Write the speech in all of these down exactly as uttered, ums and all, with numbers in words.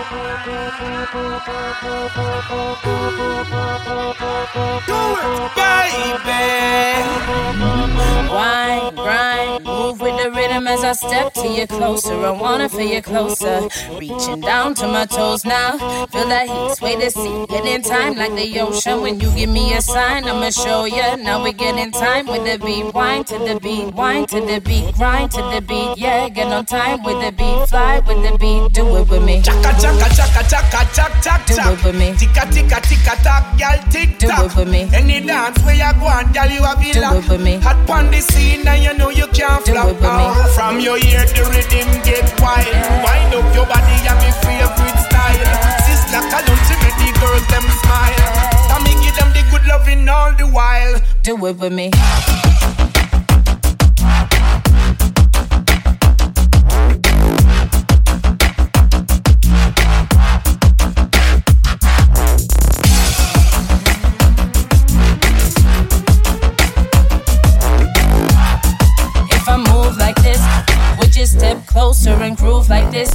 baby. Wine, grind, move with the rhythm as I step to you closer. I wanna feel you closer. Reaching down to my toes now. Feel that heat, sway the seat. Get in time like the ocean. When you give me a sign, I'ma show ya. Now we get in time with the beat. Wine to the beat, wine to the beat, grind to the beat. Yeah, get on time with the beat. Fly with the beat, do it with me. Chaka chaka chaka chaka chak chak do it with me. Tika tika tika tak, gal tick do tock. it with me. Any dance where you go and gal you have do it with me. Hot pon the scene and you know you can't do flop it with me. From your ear the rhythm get wild. Yeah. Wind up your body and me favorite style. Yeah. Sister Kalun to make the girls them smile. Yeah. And me give them the good loving all the while. Do it with me. Step closer and groove like this.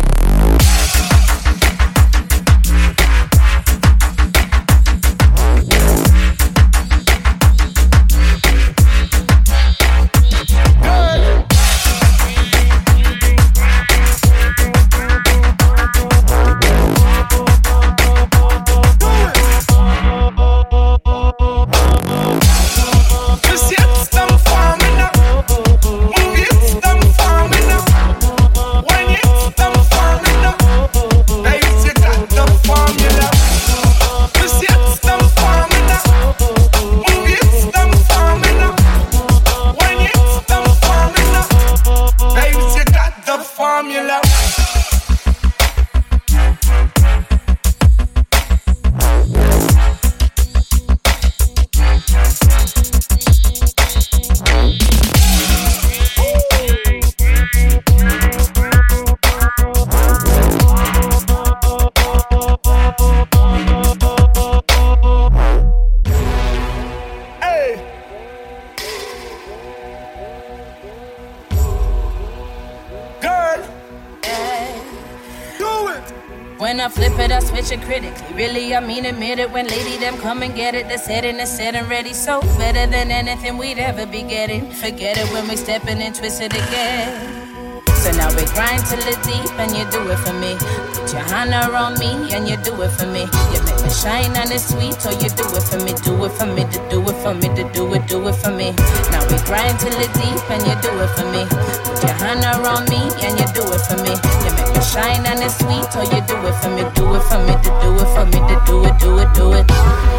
When I flip it, I switch it critically. Really, I mean admit it. When lady them come and get it, the setting is set and ready. So better than anything we'd ever be getting. Forget it when we stepping and twist it again. So now we grind till it's deep and you do it for me. Put your hand around me and you do it for me. You make me shine and it's sweet, so you do it for me. Do it for me, to do it for me, to do it, do it for me. Now we grind till it's deep and you do it for me. Put your hand around me and you do it for me. You make me shine and it's sweet, so you do it for me. Do it for me, to do it for me, to do it, do it, do it.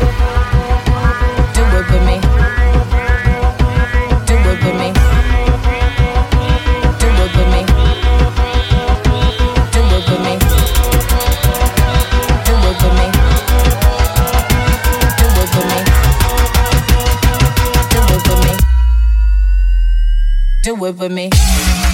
Do it with me. Do it with me. Do it with me.